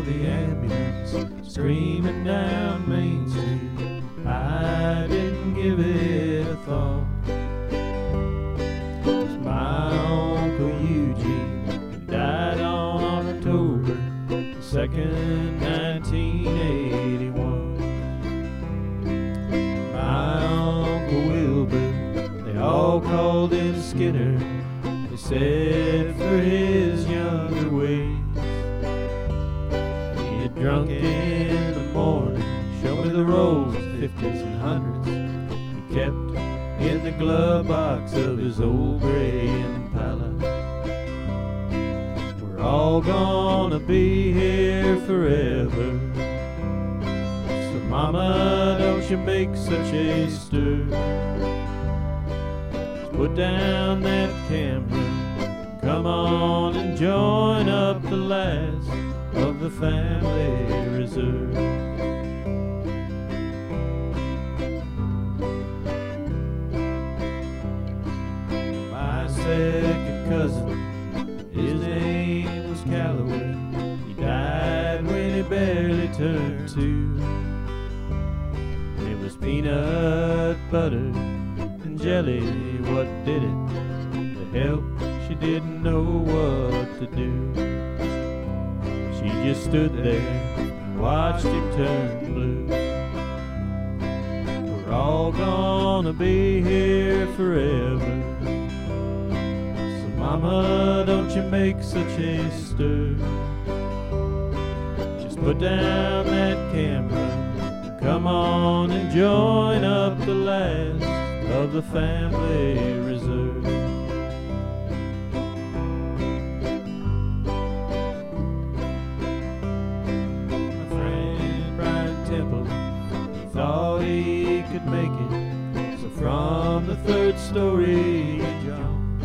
the ambulance screaming down Main Street. I didn't give it a thought. It was my Uncle Eugene who died on October 2nd, 1981. My Uncle Wilbur, they all called him Skinner. They said for his younger ways, he had drunk in the morning, showed me the rolls, 50s and 100s, he kept in the glove box of his old gray Impala. We're all gonna be here forever, so mama, don't you make such a stir. Put down that camera, come on and join up the last of the family reserve. My second cousin, his name was Calloway. He died when he barely turned 2. It was peanut butter and jelly, what did it? The help, she didn't know what to do. She just stood there and watched him turn blue. We're all gonna be here forever, so mama, don't you make such a stir. Just put down that camera, come on and join up the last of the family reserve. My friend Brian Temple, he thought he could make it, so from the 3rd story he jumped.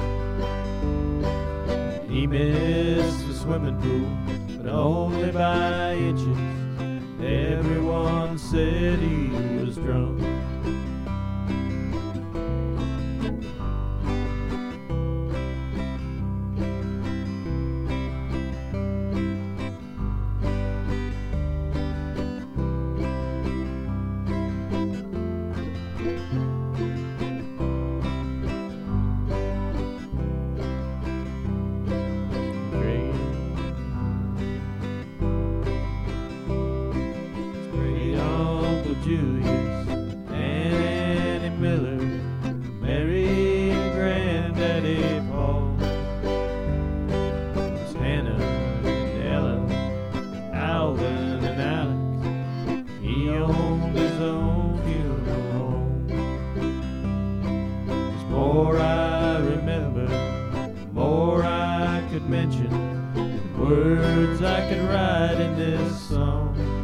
He missed the swimming pool, but only by inches. Everyone said he was drunk. Julius and Annie Miller, Mary and Granddaddy Paul. It was Hannah and Ella, Alvin and Alex. He owned his own funeral home. There's more I remember, more I could mention, than words I could write in this song.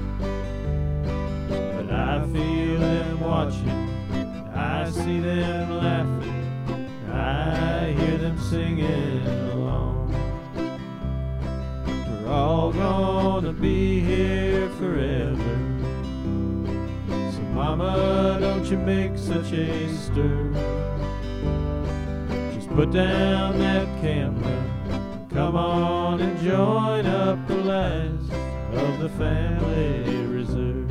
I feel them watching, I see them laughing, I hear them singing along. We're all gonna be here forever, so mama, don't you make such a stir. Just put down that camera, come on and join up the last of the family reserve.